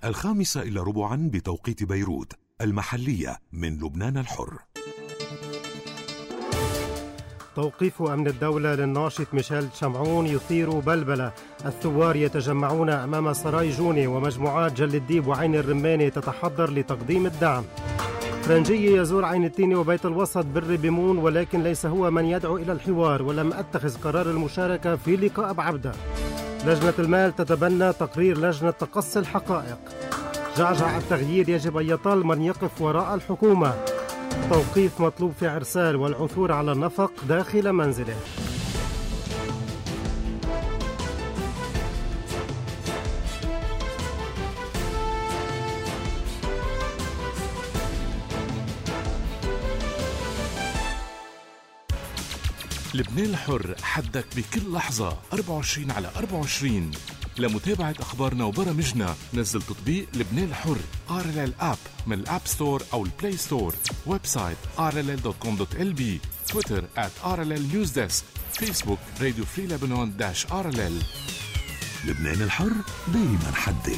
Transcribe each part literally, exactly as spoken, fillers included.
الخامسة إلى ربعا بتوقيت بيروت، المحلية من لبنان الحر. توقيف أمن الدولة للناشط ميشيل شمعون يثير بلبلة. الثوار يتجمعون أمام سراي جوني، ومجموعات جل الديب وعين الرماني تتحضر لتقديم الدعم. فرنجية يزور عين التيني وبيت الوسط بري بمون، ولكن ليس هو من يدعو إلى الحوار، ولم أتخذ قرار المشاركة في لقاء بعبدة. لجنة المال تتبنى تقرير لجنة تقصي الحقائق. جعجع التغيير يجب أن يطال من يقف وراء الحكومة. توقيف مطلوب في عرسال والعثور على النفق داخل منزله. لبنان الحر، حدك بكل لحظة أربعة وعشرين على أربعة وعشرين. لمتابعة أخبارنا وبرامجنا نزل تطبيق لبنان الحر آر إل إل آب من الآب ستور أو البلاي ستور. ويب سايت آر إل إل دوت كوم دوت إل بي. تويتر آت آر إل إل نيوز ديسك. فيسبوك راديو فري لبنان داش آر إل إل. لبنان الحر دايما حدي.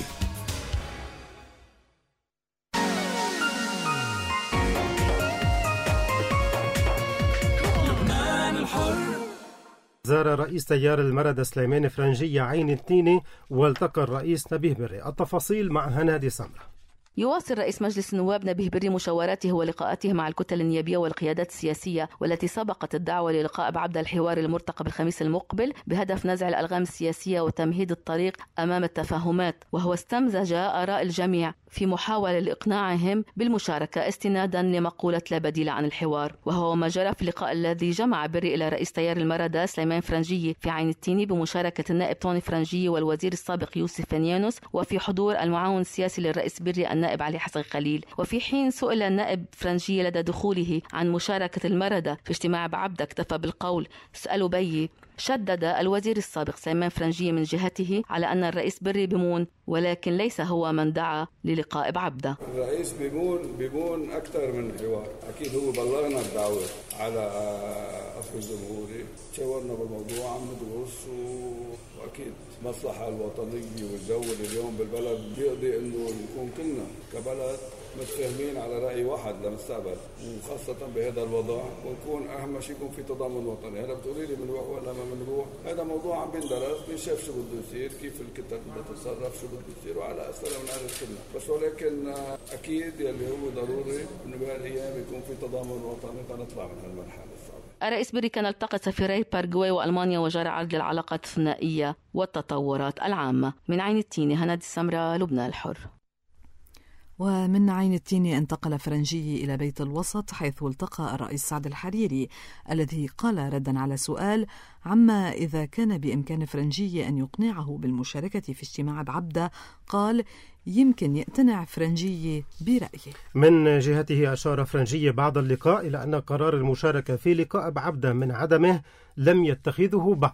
زار رئيس تيار المردة سليمان فرنجية عين التيني والتقى الرئيس نبيه بري. التفاصيل مع هنادي سمرة. يواصل رئيس مجلس النواب نبيه بري مشاوراته ولقاءاته مع الكتل النيابية والقيادات السياسية، والتي سبقت الدعوة للقاء بعبدة الحوار المرتقب الخميس المقبل بهدف نزع الألغام السياسية وتمهيد الطريق أمام التفاهمات. وهو استمزج آراء الجميع في محاولة لإقناعهم بالمشاركة استنادا لمقولة لا بديل عن الحوار. وهو ما جرى في اللقاء الذي جمع بري إلى رئيس تيار المردة سليمان فرنجية في عين التيني بمشاركة النائب طوني فرنجية والوزير السابق يوسف فنيانوس، وفي حضور المعاون السياسي للرئيس بري النائب علي حسن خليل. وفي حين سئل النائب فرنجية لدى دخوله عن مشاركة المردة في اجتماع بعبدة اكتفى بالقول اسألوا بيي. شدد الوزير السابق سليمان فرنجية من جهته على أن الرئيس بري بمون، ولكن ليس هو من دعا للقاء بعبدة. الرئيس بمون بمون أكثر من حوار، أكيد هو بلغنا الدعوة على أخو الجمهوري، تشاورنا بالموضوع عم ندرس، وأكيد مصلحة الوطنية والجو اليوم بالبلد بيقضي إنه نكون كلنا كبلد متفاهمين على رأي واحد للمستقبل، وخاصة بهذا الوضع، ونكون أهم شيء يكون في تضامن وطني. هلا بتقولي لي بنروح ولا ما بنروح، هذا موضوع عم بندرس، بنشاف شو بده يصير، كيف الكتل بدها تتصرف، شو بده يصير، وعلى أسئلة بنعرف كلنا. بس ولكن أكيد يلي هو ضروري إنه بهالأيام يكون في تضامن وطني تنطلع من هالمرحلة الصعبة. الرئيس بري كان التقى سفيري باراغواي وألمانيا وجرى عرض العلاقات الثنائية والتطورات العامة. من عين التيني هنادي سمرة، لبنان الحر. ومن عين التيني انتقل فرنجي إلى بيت الوسط، حيث التقى الرئيس سعد الحريري الذي قال ردا على سؤال عما إذا كان بإمكان فرنجي أن يقنعه بالمشاركة في اجتماع بعبدة، قال يمكن يقتنع فرنجي برأيه. من جهته أشار فرنجي بعد اللقاء إلى أن قرار المشاركة في لقاء بعبدة من عدمه لم يتخذه بعد.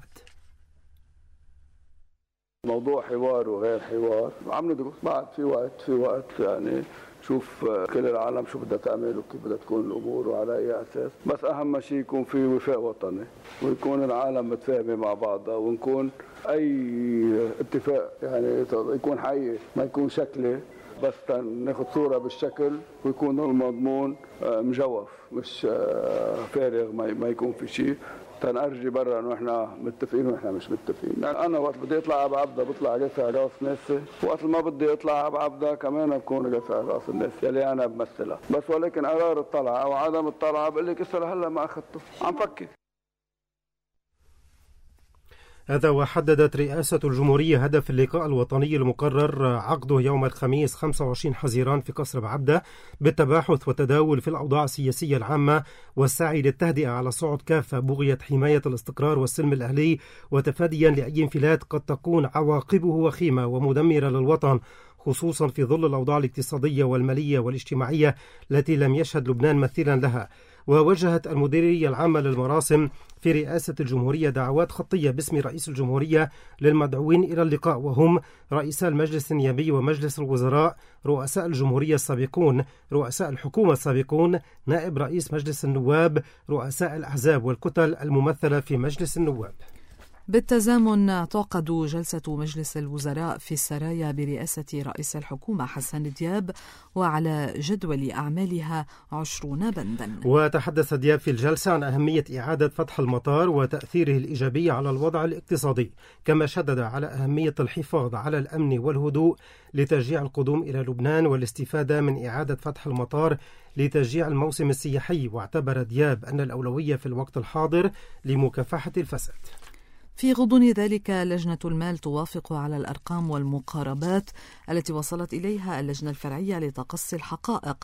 موضوع حوار وغير حوار عم ندرس بعد، في وقت في وقت يعني شوف كل العالم شو بدها تعمل وكيف بدها تكون الامور وعلى اي اساس. بس اهم شيء يكون في وفاء وطني، ويكون العالم متفاهمه مع بعضها، ونكون اي اتفاق يعني يكون حقيقي، ما يكون شكلي بس ناخذ صوره بالشكل، ويكون المضمون مجوف مش فارغ، ما يكون في شيء تنأرجي برا انه احنا متفقين واحنا مش متفقين. يعني انا وقت بدي اطلع على بعبدة بطلع رافع راس ناسي، وقت ما بدي اطلع على بعبدة كمان بكون رافع راس الناس يلي انا بمثلها. بس ولكن قرار الطلعه او عدم الطلعه بقول لك اسا هلا ما اخذته، عم فكر. هذا وحددت رئاسة الجمهورية هدف اللقاء الوطني المقرر عقده يوم الخميس خمسة وعشرين حزيران في قصر بعبدة بالتباحث والتداول في الأوضاع السياسية العامة والسعي للتهدئة على صعود كافة بغية حماية الاستقرار والسلم الأهلي وتفاديا لأي انفلات قد تكون عواقبه وخيمة ومدمرة للوطن، خصوصا في ظل الأوضاع الاقتصادية والمالية والاجتماعية التي لم يشهد لبنان مثيلا لها. ووجهت المديرية العامة للمراسم في رئاسة الجمهورية دعوات خطية باسم رئيس الجمهورية للمدعوين إلى اللقاء، وهم رئيسا المجلس النيابي ومجلس الوزراء، رؤساء الجمهورية السابقون، رؤساء الحكومة السابقون، نائب رئيس مجلس النواب، رؤساء الأحزاب والكتل الممثلة في مجلس النواب. بالتزامن تعقد جلسة مجلس الوزراء في السرايا برئاسة رئيس الحكومة حسن دياب، وعلى جدول أعمالها عشرون بندا. وتحدث دياب في الجلسة عن أهمية إعادة فتح المطار وتأثيره الإيجابي على الوضع الاقتصادي، كما شدد على أهمية الحفاظ على الأمن والهدوء لتشجيع القدوم إلى لبنان والاستفادة من إعادة فتح المطار لتشجيع الموسم السياحي. واعتبر دياب أن الأولوية في الوقت الحاضر لمكافحة الفساد. في غضون ذلك لجنة المال توافق على الأرقام والمقاربات التي وصلت إليها اللجنة الفرعية لتقصي الحقائق،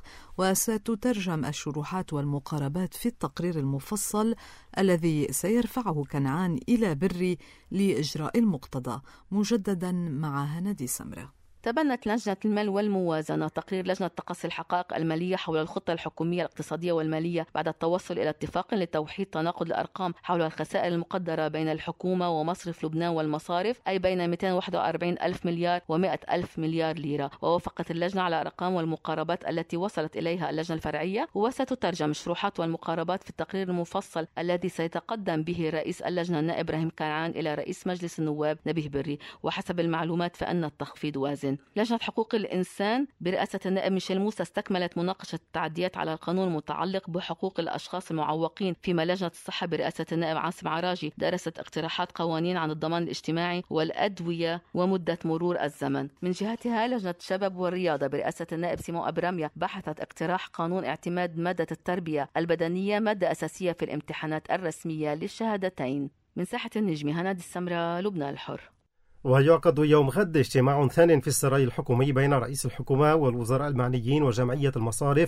وستترجم الشروحات والمقاربات في التقرير المفصل الذي سيرفعه كنعان إلى بري لإجراء المقتضى. مجددا مع هندي سمرة. تبنت لجنة المال والموازنة تقرير لجنة تقصي الحقائق المالية حول الخطة الحكومية الاقتصادية والمالية بعد التوصل إلى اتفاق لتوحيد تناقض الأرقام حول الخسائر المقدرة بين الحكومة ومصرف لبنان والمصارف، أي بين مئتين وواحد وأربعين ألف مليار ومئة ألف مليار ليرة. ووافقت اللجنة على الأرقام والمقاربات التي وصلت إليها اللجنة الفرعية، وستترجم الشروحات والمقاربات في التقرير المفصل الذي سيتقدم به رئيس اللجنة النائب إبراهيم كنعان إلى رئيس مجلس النواب نبيه بري. وحسب المعلومات فإن التخفيض وازن. لجنة حقوق الإنسان برئاسة النائب ميشيل موسى استكملت مناقشة التعديات على القانون المتعلق بحقوق الأشخاص المعوقين، فيما لجنة الصحة برئاسة النائب عاصم عراجي درست اقتراحات قوانين عن الضمان الاجتماعي والأدوية ومدة مرور الزمن. من جهتها لجنة الشباب والرياضة برئاسة النائب سيمون أبراميا بحثت اقتراح قانون اعتماد مادة التربية البدنية مادة أساسية في الامتحانات الرسمية للشهادتين. من ساحة النجمة هنادي السمرة، لبنان الحر. ويعقد يوم غد اجتماع ثان في السراي الحكومي بين رئيس الحكومة والوزراء المعنيين وجمعية المصارف.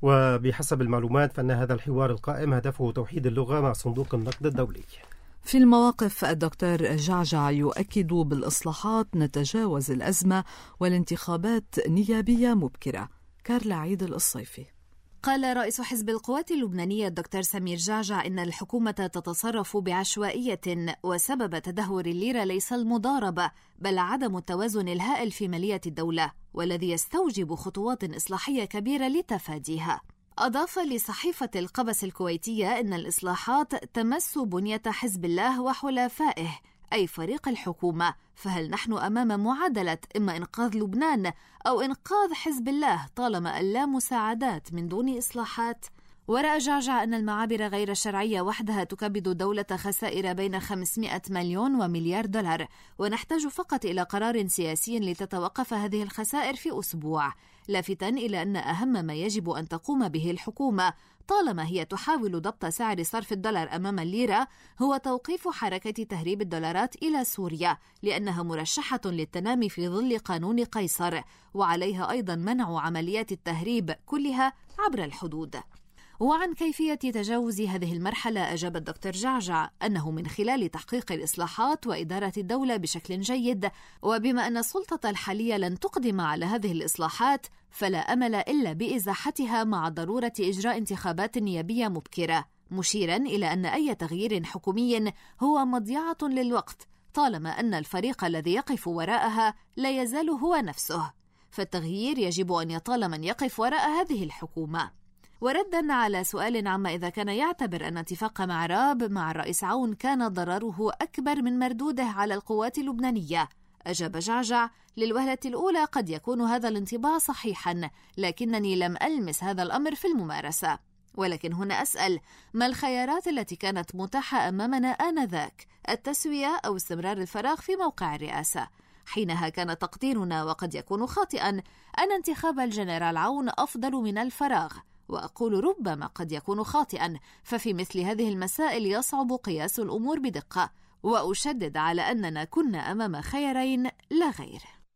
وبحسب المعلومات فإن هذا الحوار القائم هدفه توحيد اللغة مع صندوق النقد الدولي. في المواقف الدكتور جعجع يؤكد بالإصلاحات نتجاوز الأزمة والانتخابات نيابية مبكرة. كارلا عيد الصيفي. قال رئيس حزب القوات اللبنانية الدكتور سمير جعجع إن الحكومة تتصرف بعشوائية، وسبب تدهور الليرة ليس المضاربة بل عدم التوازن الهائل في مالية الدولة، والذي يستوجب خطوات إصلاحية كبيرة لتفاديها. أضاف لصحيفة القبس الكويتية إن الإصلاحات تمس بنية حزب الله وحلفائه، أي فريق الحكومة، فهل نحن أمام معادلة إما إنقاذ لبنان أو إنقاذ حزب الله طالما لا مساعدات من دون إصلاحات؟ ورأى جعجع أن المعابر غير الشرعية وحدها تكبد الدولة خسائر بين خمسمائة مليون ومليار دولار، ونحتاج فقط إلى قرار سياسي لتتوقف هذه الخسائر في أسبوع، لافتا إلى أن أهم ما يجب أن تقوم به الحكومة طالما هي تحاول ضبط سعر صرف الدولار أمام الليرة هو توقيف حركة تهريب الدولارات إلى سوريا، لأنها مرشحة للتنامي في ظل قانون قيصر، وعليها أيضا منع عمليات التهريب كلها عبر الحدود. وعن كيفية تجاوز هذه المرحلة أجاب الدكتور جعجع أنه من خلال تحقيق الإصلاحات وإدارة الدولة بشكل جيد، وبما أن السلطة الحالية لن تقدم على هذه الإصلاحات فلا أمل إلا بإزاحتها مع ضرورة إجراء انتخابات نيابية مبكرة، مشيرا إلى أن أي تغيير حكومي هو مضيعة للوقت طالما أن الفريق الذي يقف وراءها لا يزال هو نفسه، فالتغيير يجب أن يطال من يقف وراء هذه الحكومة. وردا على سؤال عما إذا كان يعتبر أن اتفاق معراب مع الرئيس عون كان ضرره أكبر من مردوده على القوات اللبنانية، أجاب جعجع: للوهلة الأولى قد يكون هذا الانطباع صحيحا، لكنني لم ألمس هذا الأمر في الممارسة. ولكن هنا أسأل: ما الخيارات التي كانت متاحة أمامنا آنذاك؟ التسوية أو استمرار الفراغ في موقع الرئاسة؟ حينها كان تقديرنا، وقد يكون خاطئا، أن انتخاب الجنرال عون أفضل من الفراغ، وأقول ربما قد يكون خاطئا، ففي مثل هذه المسائل يصعب قياس الأمور بدقة، وأشدد على أننا كنا أمام خيارين لا غير.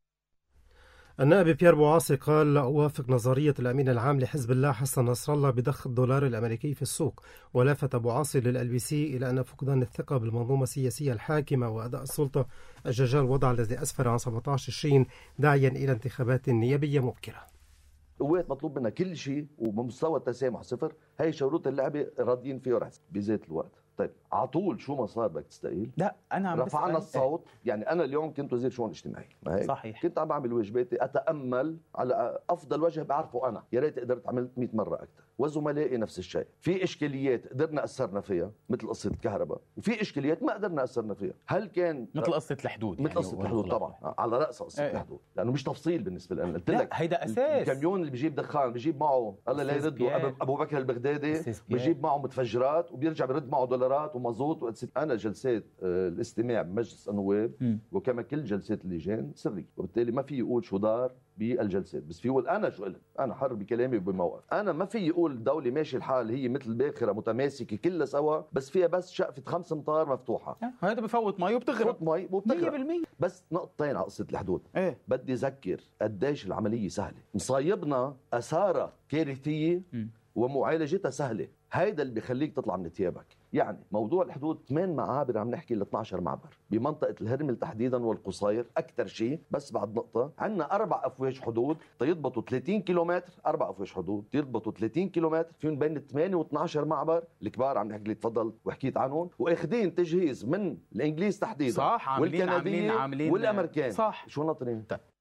النائب بيير بوعاصي قال: لا أوافق نظرية الأمين العام لحزب الله حسن نصر الله بضخ الدولار الأمريكي في السوق. ولافت بوعاصي للال بي سي إلى أن فقدان الثقة بالمنظومة السياسية الحاكمة وأداء السلطة الججال الوضع الذي أسفر عن سبعة عشر تشرين، داعيا إلى انتخابات نيابية مبكرة. قوات مطلوب منها كل شيء وبمستوى التسامح صفر، هي شروط اللعبة راضيين فيه ورح بذات الوقت. طيب على طول شو ما صار بدك تستقيل؟ لا انا عم رفعنا الصوت. يعني انا اليوم كنت وزير شؤون اجتماعي، ما هيك؟ صحيح. كنت عم بعمل واجباتي، اتامل على افضل وجه بعرفه انا، يا ريت قدرت عملت مئة مره اكثر. وزملائي نفس الشيء. في اشكاليات قدرنا اثرنا فيها مثل قصه الكهرباء، وفي اشكاليات ما قدرنا اثرنا فيها. هل كان مثل قصه الحدود؟ مثل قصه يعني الحدود طبعا على راس قصه ايه. الحدود لانه مش تفصيل بالنسبه لنا. قلت لك هيدا اساس. الكاميون اللي بيجيب دخان بيجيب معه الله لا يرده ابو بكر البغدادي، بيجيب معه متفجرات وبيرجع بيرد معه دولارات ومازوت. انا جلسات الاستماع بمجلس النواب وكما كل جلسات اللجان سريه، وبالتالي ما في يقول شو دار بالجلسات، بس في يقول انا شو قلت. انا حر بكلامي وبموقف. انا ما في يقول الدوله ماشي الحال هي مثل باخره متماسكه كلها سوا، بس فيها بس شقفه خمس امتار مفتوحه. هذا بفوت مي وبتغرق. مي وبتغرق مية بالمية. بس نقطتين على قصه الحدود. ايه؟ بدي اذكر قديش العمليه سهله، مصايبنا اثارها كارثيه ومعالجتها سهله. هيدا اللي بيخليك تطلع من ثيابك. يعني موضوع الحدود ثمان معابر، عم نحكي ل اثني عشر معبر بمنطقه الهرمل تحديدا والقصير اكثر شيء. بس بعد نقطه، عندنا اربع افواج حدود تيضبطوا ثلاثين كيلومتر، اربع افواج حدود تيضبطوا ثلاثين كيلومتر، فيهم بين ثمانية واثني عشر معبر الكبار عم نحكي اللي تفضل وحكيت عنهم، واخذين تجهيز من الانجليز تحديدا صح، والكنديين والامريكان. صح. شو ناطرين؟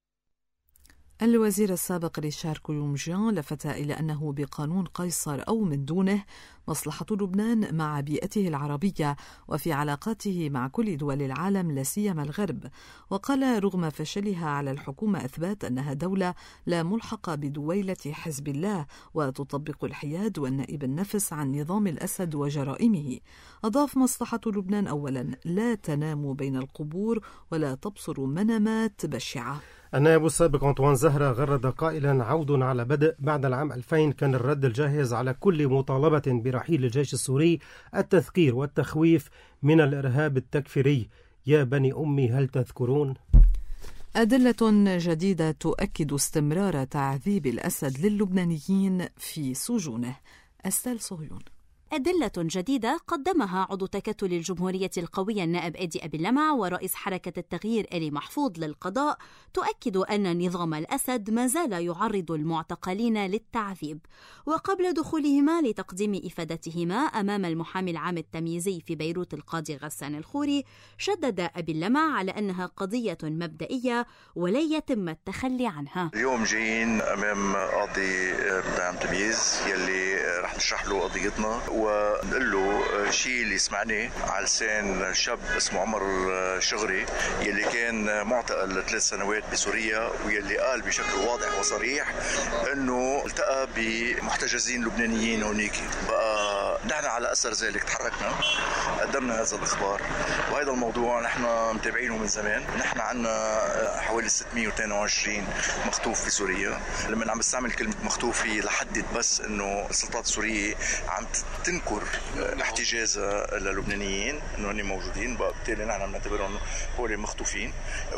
الوزير السابق ريشار كولومجيان لفت إلى أنه بقانون قيصر أو من دونه مصلحة لبنان مع بيئته العربية وفي علاقاته مع كل دول العالم لا سيما الغرب. وقال رغم فشلها على الحكومة إثبات أنها دولة لا ملحقة بدويلة حزب الله وتطبق الحياد والنائب النفس عن نظام الأسد وجرائمه. أضاف مصلحة لبنان أولا لا تنام بين القبور ولا تبصر منامات بشعة. النائب السابق أنطوان زهرة غرد قائلا: عود على بدء بعد العام ألفين كان الرد الجاهز على كل مطالبة برحيل الجيش السوري التذكير والتخويف من الإرهاب التكفيري. يا بني أمي هل تذكرون؟ أدلة جديدة تؤكد استمرار تعذيب الأسد للبنانيين في سجونه. أستال صهيون. أدلة جديدة قدمها عضو تكتل الجمهورية القوية النائب إيدي أبي اللمع ورئيس حركة التغيير إلي محفوظ للقضاء تؤكد أن نظام الأسد ما زال يعرض المعتقلين للتعذيب. وقبل دخولهما لتقديم إفادتهما أمام المحامي العام التمييزي في بيروت القاضي غسان الخوري، شدد أبي اللمع على أنها قضية مبدئية ولن يتم التخلي عنها. اليوم جايين أمام قاضي عام تمييز يلي رح نشرح له قضيتنا ونقول له شيء اللي سمعناه على لسان شاب اسمه عمر شغري يلي كان معتقل ثلاث سنوات بسوريا، ويلي قال بشكل واضح وصريح انه التقى بمحتجزين لبنانيين هونيك. بقى نحن على اثر ذلك تحركنا، قدمنا هذا الاخبار، وهذا الموضوع نحن متابعينه من زمان. نحن عندنا حوالي ستمئة واثنين وعشرين مخطوف في سوريا. لما عم بستعمل كلمه مخطوف في لحدد بس انه السلطات السوريه عم تنكر احتجازها للبنانيين انه هن موجودين، بالتالي نحن بنعتبرهم هول مخطوفين،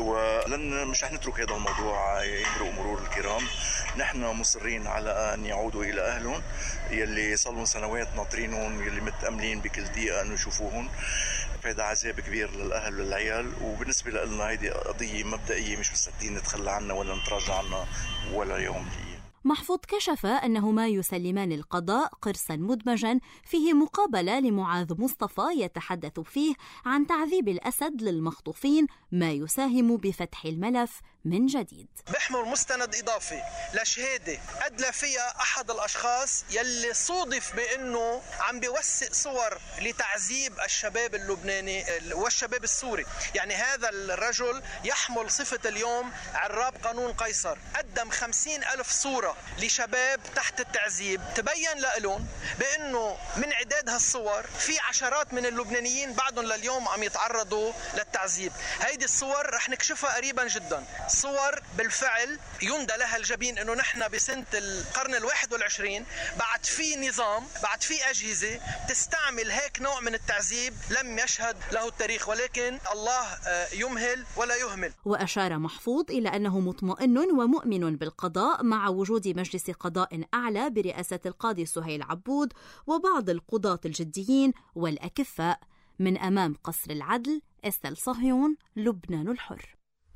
ولن مش رح نترك هذا الموضوع يمرق مرور الكرام. نحن مصرين على ان يعودوا الى اهلهم يلي صار لهم سنوات ناطرينهم، يلي متاملين بكل دقيقه انه يشوفوهم. فهذا عذاب كبير للاهل والعيال، وبالنسبه لنا هيدي قضيه مبدئيه مش مستعدين نتخلى عنها ولا نتراجع عنها ولا يوم. محفوظ كشف أنهما يسلمان القضاء قرصا مدمجا فيه مقابلة لمعاذ مصطفى يتحدث فيه عن تعذيب الأسد للمخطوفين، ما يساهم بفتح الملف من جديد. بيحمل مستند إضافي لشهادة أدلى فيها أحد الأشخاص يلي صودف بأنه عم بيوثق صور لتعذيب الشباب اللبناني والشباب السوري. يعني هذا الرجل يحمل صفة اليوم عراب قانون قيصر، قدم خمسين ألف صورة لشباب تحت التعذيب. تبين لهم بأنه من عداد هالصور في عشرات من اللبنانيين بعدهم لليوم عم يتعرضوا للتعذيب. هيدي الصور رح نكشفها قريبا جدا، صور بالفعل يندى لها الجبين انه نحن بسنة القرن الواحد والعشرين بعد في نظام، بعد في اجهزة تستعمل هيك نوع من التعذيب لم يشهد له التاريخ، ولكن الله يمهل ولا يهمل. واشار محفوظ الى انه مطمئن ومؤمن بالقضاء مع وجود مجلس قضاء اعلى برئاسة القاضي سهيل عبود وبعض القضاة الجديين والاكفاء. من امام قصر العدل، استل صهيون، لبنان الحر.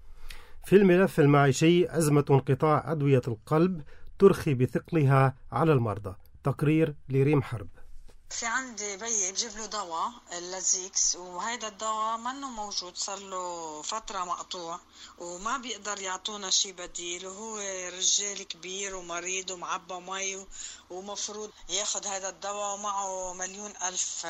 في الملف المعيشي، أزمة انقطاع أدوية القلب ترخي بثقلها على المرضى. تقرير لريم حرب. في عندي بيي بجيب له دواء اللازيكس، وهيدا الدواء منه موجود، صار له فترة مقطوع وما بيقدر يعطونا شي بديل، وهو رجال كبير ومريض ومعبى مي ومفروض ياخد هذا الدواء ومعه مليون ألف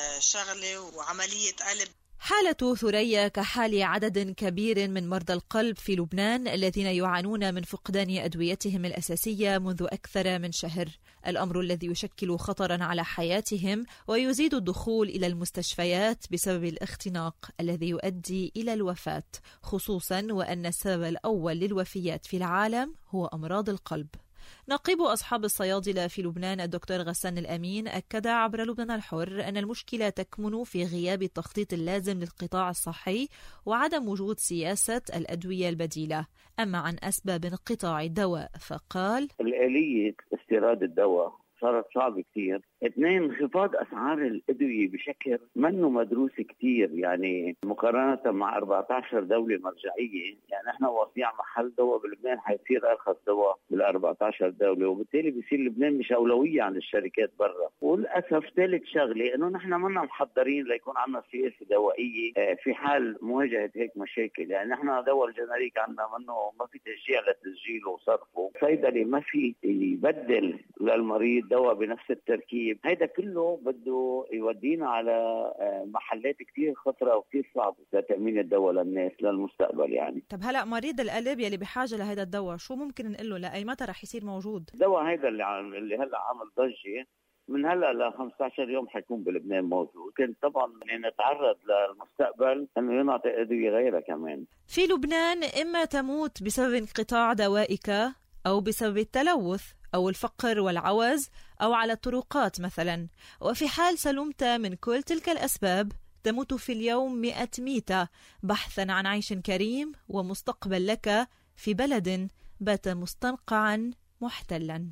شغلة وعملية قلب. حالة ثريا كحال عدد كبير من مرضى القلب في لبنان الذين يعانون من فقدان أدويتهم الأساسية منذ أكثر من شهر، الأمر الذي يشكل خطرا على حياتهم ويزيد الدخول إلى المستشفيات بسبب الاختناق الذي يؤدي إلى الوفاة، خصوصا وأن السبب الأول للوفيات في العالم هو أمراض القلب. نقيب أصحاب الصيادلة في لبنان الدكتور غسان الأمين أكد عبر لبنان الحر أن المشكلة تكمن في غياب التخطيط اللازم للقطاع الصحي وعدم وجود سياسة الأدوية البديلة. أما عن أسباب انقطاع الدواء فقال: الآلية استيراد الدواء صارت صعبة كتير. اثنين، انخفاض أسعار الأدوية بشكل منه مدروس كتير، يعني مقارنة مع أربعة عشر دولة مرجعية، يعني احنا وصيع محل دواء بلبنان حيصير أرخص دواء بال أربعة عشر دولة، وبالتالي بيصير لبنان مش أولوية عن الشركات برا. وللأسف ثالث شغلة إنه نحن منا محضرين ليكون عنا سياسة دوائية في حال مواجهة هيك مشاكل، يعني نحن دواء الجنريك عنا منه ما في تشجيع لتسجيله وصرفه، صيدلي ما في يبدل للمريض دواء بنفس التركيب، هيدا كله بده يودينا على محلات كتير خطرة وكتير صعبة لتأمين الدواء للناس للمستقبل. يعني طب هلأ مريض القلب يلي بحاجة لهذا الدواء شو ممكن نقول له؟ لأي متى رح يصير موجود؟ الدواء هيدا اللي, اللي هلأ عمل ضجة من هلأ ل خمسة عشر يوم حيكون بلبنان موجود، كنت طبعا نتعرض للمستقبل أنه ينعطي أدوية غيرها كمان. في لبنان إما تموت بسبب انقطاع دوائك أو بسبب التلوث أو الفقر والعوز أو على الطرقات مثلا، وفي حال سلمت من كل تلك الأسباب تموت في اليوم مئة ميتة بحثا عن عيش كريم ومستقبل لك في بلد بات مستنقعا محتلا.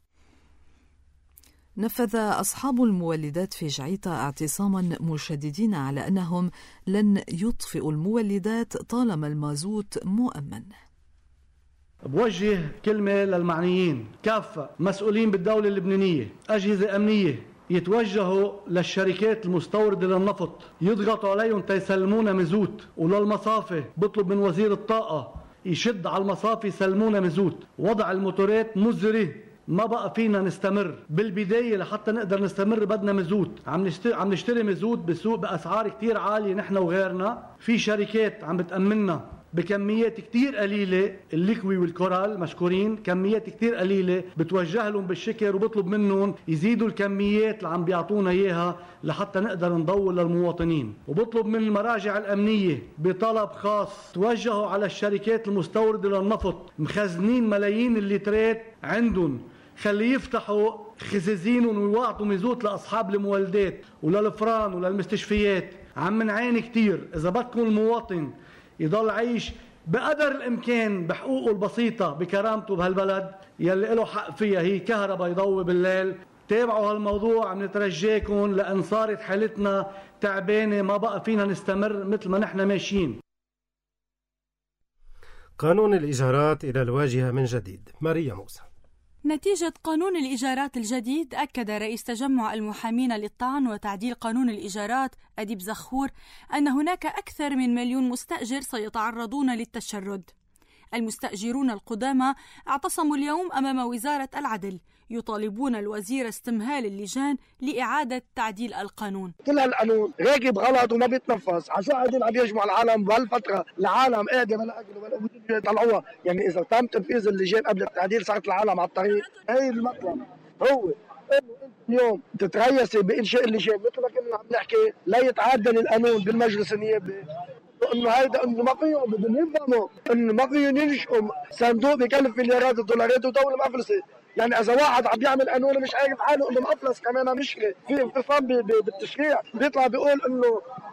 نفذ أصحاب المولدات في جعيطة اعتصاما مشددين على أنهم لن يطفئوا المولدات طالما المازوت مؤمن. بوجه كلمة للمعنيين كافة، مسؤولين بالدولة اللبنانية، أجهزة أمنية، يتوجهوا للشركات المستوردة للنفط يضغطوا عليهم تيسلمونا مزوت، وللمصافي بطلب من وزير الطاقة يشد على المصافي يسلمونا مزوت. وضع الموتورات مزري، ما بقى فينا نستمر. بالبداية لحتى نقدر نستمر بدنا مزوت، عم نشتري عم نشتري مزوت بسوق بأسعار كتير عالية نحن وغيرنا. في شركات عم بتأمننا بكميات كتير قليلة، الليكوي والكورال مشكورين، كميات كتير قليلة، بتوجه لهم بالشكر وبطلب منهم يزيدوا الكميات اللي عم بيعطونا إياها لحتى نقدر نضول للمواطنين. وبطلب من المراجع الأمنية بطلب خاص توجهوا على الشركات المستوردة للنفط مخزنين ملايين اللترات عندهم، خلي يفتحوا خزازينهم ويعطوا مزوت لأصحاب المولدات وللفران وللمستشفيات. عم نعاني كتير. إذا بدكم المواطن يضل عيش بقدر الإمكان بحقوقه البسيطة بكرامته بهالبلد يلي له حق فيها، هي كهرباء يضوي بالليل، تابعوا هالموضوع. عم نترجاكم لأن صارت حالتنا تعبانة، ما بقى فينا نستمر مثل ما نحن ماشيين. قانون الإيجارات إلى الواجهة من جديد. ماريا موسى. نتيجة قانون الإيجارات الجديد، أكد رئيس تجمع المحامين للطعن وتعديل قانون الإيجارات أديب زخور أن هناك أكثر من مليون مستأجر سيتعرضون للتشرد. المستأجرون القدامى اعتصموا اليوم أمام وزارة العدل يطالبون الوزير استمهال اللجان لإعادة تعديل القانون. كل هالقانون راكب غلط وما بيتنفذ، عشان قاعدين عم يجمع العالم بهالفترة، العالم قاعدة بلا أكل ولا بده يطلعوها، يعني إذا تم تنفيذ اللجان قبل التعديل صارت العالم على الطريق. هي المطلب هو اليوم تتريسي بإنشاء اللجان مثل ما كنا عم نحكي، لا يتعدل القانون بالمجلس النيابي، انه هيدا انه ما فيهم بدهم يفهموا انه ما فيهم ينشئوا صندوق بكلف مليارات الدولارات ودوله مفلسه. يعني اذا واحد عم يعمل قانون مش عارف حاله انه مفلس كمان مشكله. في انفصام بالتشريع بيطلع بيقول انه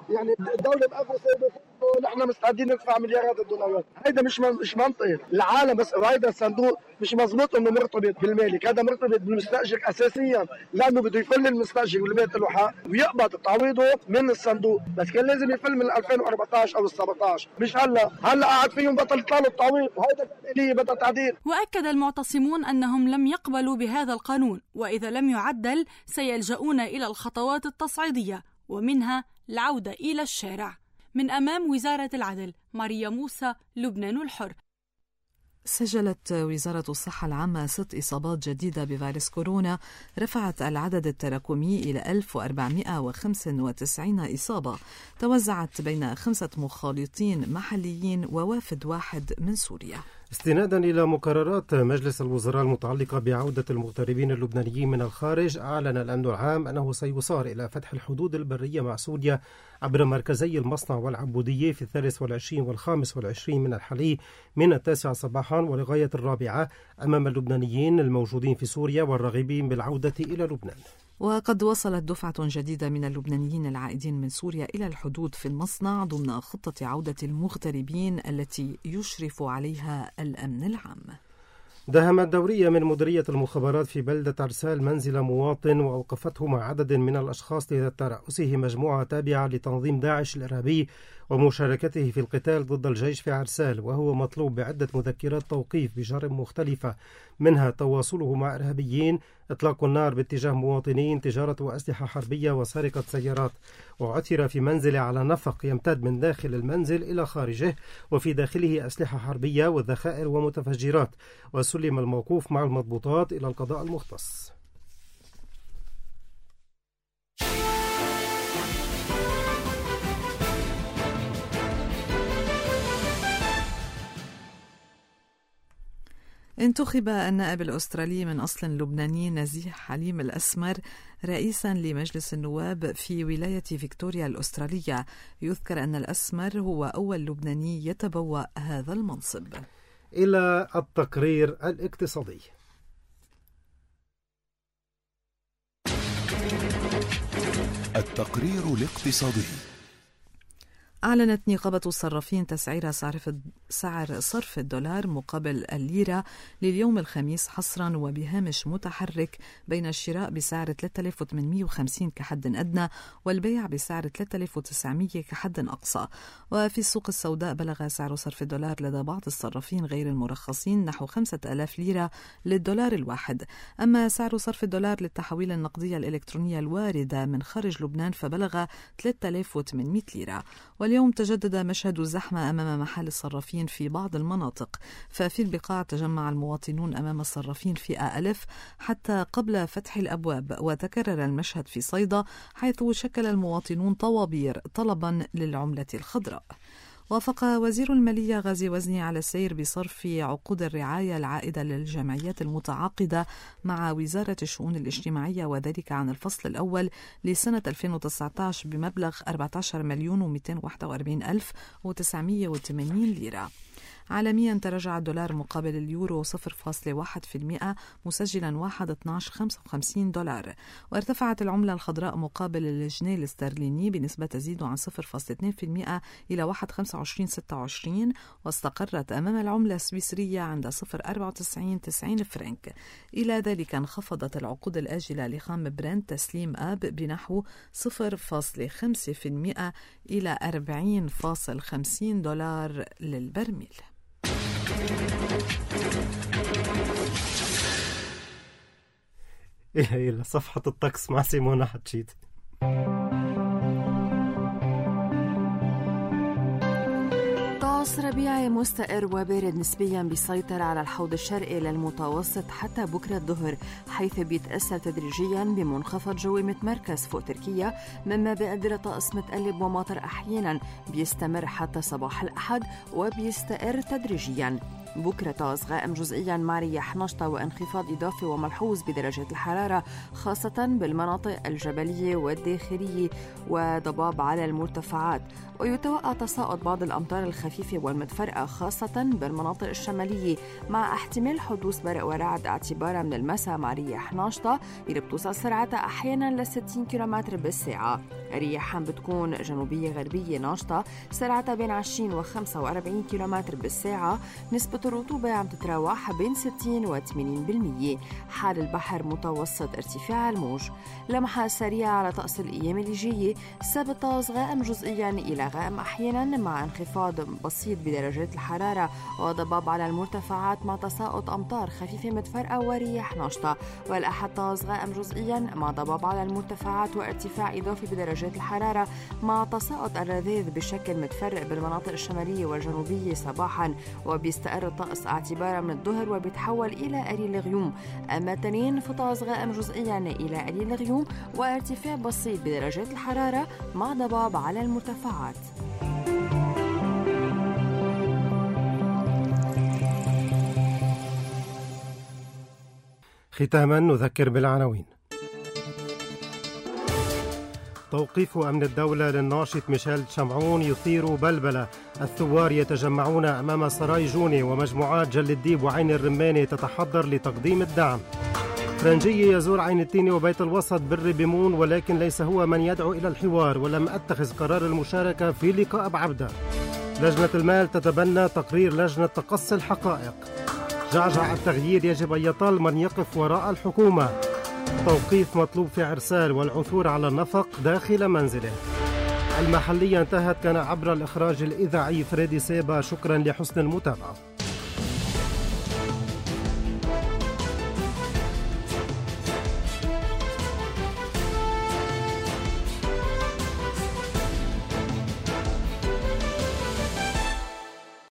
يعني الدوله مقفصه نحن مستعدين ندفع مليارات الدولارات. هيدا مش مش منطقي العالم، بس هيدا الصندوق مش مزبوط انه مرتبط بالمالك، هذا مرتبط بالمستاجر اساسيا، لانه بده يفل المستاجر والبيت له حق ويقبض تعويضه من الصندوق، بس كان لازم يفل من ألفين وأربعطعش او سبعطعش، مش هلا هلا قاعد فيهم بطل يطلع له التعويض، وهيدا اللي بدها تعديل. واكد المعتصمون انهم لم يقبلوا بهذا القانون، واذا لم يعدل سيلجؤون الى الخطوات التصعيديه ومنها العوده الى الشارع. من أمام وزارة العدل، ماريا موسى، لبنان الحر. سجلت وزارة الصحة العامة ست إصابات جديدة بفيروس كورونا، رفعت العدد التراكمي إلى ألف وأربعمائة وخمسة وتسعين إصابة، توزعت بين خمسة مخالطين محليين ووافد واحد من سوريا. استنادا إلى مقررات مجلس الوزراء المتعلقة بعودة المغتربين اللبنانيين من الخارج، أعلن الأمن العام أنه سيصار إلى فتح الحدود البرية مع سوريا عبر مركزي المصنع والعبودية في الثالث والعشرين والخامس والعشرين من الحلي من التاسعة صباحا ولغاية الرابعة أمام اللبنانيين الموجودين في سوريا والراغبين بالعودة إلى لبنان. وقد وصلت دفعة جديدة من اللبنانيين العائدين من سوريا إلى الحدود في المصنع ضمن خطة عودة المغتربين التي يشرف عليها الأمن العام. دهمت دورية من مديرية المخابرات في بلدة عرسال منزل مواطن وأوقفته مع عدد من الأشخاص لترأسه مجموعة تابعة لتنظيم داعش الإرهابي ومشاركته في القتال ضد الجيش في عرسال، وهو مطلوب بعدة مذكرات توقيف بجرائم مختلفة، منها تواصله مع إرهابيين، إطلاق النار باتجاه مواطنين، تجارة وأسلحة حربية وسرقة سيارات. وعثر في منزل على نفق يمتد من داخل المنزل إلى خارجه، وفي داخله أسلحة حربية وذخائر ومتفجرات، وسلم الموقوف مع المضبوطات إلى القضاء المختص. انتخب النائب الأسترالي من أصل لبناني نزيه حليم الأسمر رئيسا لمجلس النواب في ولاية فيكتوريا الأسترالية. يذكر أن الأسمر هو أول لبناني يتبوأ هذا المنصب. إلى التقرير الاقتصادي. التقرير الاقتصادي. أعلنت نقابة الصرافين تسعير سعر صرف الدولار مقابل الليرة لليوم الخميس حصرا وبهامش متحرك بين الشراء بسعر ثلاثة آلاف وثمانمائة وخمسين كحد أدنى والبيع بسعر ثلاثة آلاف وتسعمائة كحد أقصى. وفي السوق السوداء بلغ سعر صرف الدولار لدى بعض الصرافين غير المرخصين نحو خمسة آلاف ليرة للدولار الواحد. أما سعر صرف الدولار للتحويل النقدية الإلكترونية الواردة من خارج لبنان فبلغ ثلاثة آلاف وثمانمائة ليرة. واليوم تجدد مشهد الزحمة أمام محل الصرافين في بعض المناطق، ففي البقاع تجمع المواطنون أمام الصرافين في ألف حتى قبل فتح الأبواب، وتكرر المشهد في صيدا حيث شكل المواطنون طوابير طلبا للعملة الخضراء. وافق وزير المالية غازي وزني على السير بصرف عقود الرعاية العائدة للجمعيات المتعاقدة مع وزارة الشؤون الاجتماعية، وذلك عن الفصل الأول لسنة ألفين وتسعة عشر بمبلغ أربعة عشر مليون ومئتين وواحد وأربعين ألف وتسعمائة وثمانين ليرة. عالميا تراجع الدولار مقابل اليورو صفر فاصلة واحد بالمئة مسجلا واحد فاصلة اثني عشر خمسة وخمسين دولار، وارتفعت العملة الخضراء مقابل الجنيه الاسترليني بنسبة تزيد عن صفر فاصلة اثنين بالمئة إلى واحد فاصلة خمسة وعشرين ستة وعشرين، واستقرت أمام العملة السويسرية عند صفر فاصلة أربعة وتسعين تسعين فرنك. إلى ذلك انخفضت العقود الآجلة لخام برنت تسليم آب بنحو صفر فاصلة خمسة بالمئة إلى أربعين فاصلة خمسين دولار للبرميل. إيه إلى صفحة الطقس مع سيمونة حتشيد. طقس ربيعي مستقر وبارد نسبيا بيسيطر على الحوض الشرقي للمتوسط حتى بكرة الظهر، حيث بيتأثر تدريجيا بمنخفض جوي متمركز فوق تركيا، مما بيقدر طقس متقلب ومطر أحيانا بيستمر حتى صباح الأحد وبيستقر تدريجيا. بكرة طقس غائم جزئيا مع رياح نشطة وانخفاض إضافي وملحوظ بدرجات الحرارة خاصة بالمناطق الجبلية والداخلية وضباب على المرتفعات، ويتوقع تساقط بعض الأمطار الخفيفة والمتفرقة خاصة بالمناطق الشمالية مع احتمال حدوث برق ورعد اعتبارا من المساء مع رياح ناشطة اللي بتوصل سرعتها أحيانا ل ستين كيلومتر بالساعة. رياح بتكون جنوبية غربية ناشطة سرعتها بين عشرين و خمسة وأربعين كيلومتر بالساعة. نسبة الرطوبة عم تتراوح بين ستين و ثمانين بالمية. حال البحر متوسط ارتفاع الموج. لمحة سريعة على طقس الأيام اللي جاية. السبت طقس غائم جزئيا إلى غائم أحيانا مع انخفاض بسيط بدرجات الحرارة وضباب على المرتفعات مع تساقط أمطار خفيفة متفرقة ورياح نشطة. والأحد طقس غائم جزئيا مع ضباب على المرتفعات وارتفاع إضافي بدرجات الحرارة مع تساقط الرذاذ بشكل متفرق بالمناطق الشمالية والجنوبية صباحا، وبيستقر الطقس اعتبارا من الظهر وبيتحول إلى قليل غيوم. أما تنين فطقس غائم جزئيا إلى قليل غيوم وارتفاع بسيط بدرجات الحرارة مع ضباب على المرتفعات. ختاما نذكر بالعناوين. توقيف أمن الدولة للناشط ميشيل شمعون يثير بلبلة. الثوار يتجمعون أمام سراي جوني ومجموعات جل الديب وعين الرمانة تتحضر لتقديم الدعم. فرنجي يزور عين التيني وبيت الوسط بالربيمون ولكن ليس هو من يدعو إلى الحوار ولم أتخذ قرار المشاركة في لقاء بعبدة. لجنة المال تتبنى تقرير لجنة تقصي الحقائق. جعجع التغيير يجب أن يطال من يقف وراء الحكومة. توقيف مطلوب في عرسال والعثور على النفق داخل منزله. المحلية انتهت كان عبر الإخراج الإذاعي فريدي سيبا. شكرا لحسن المتابعة.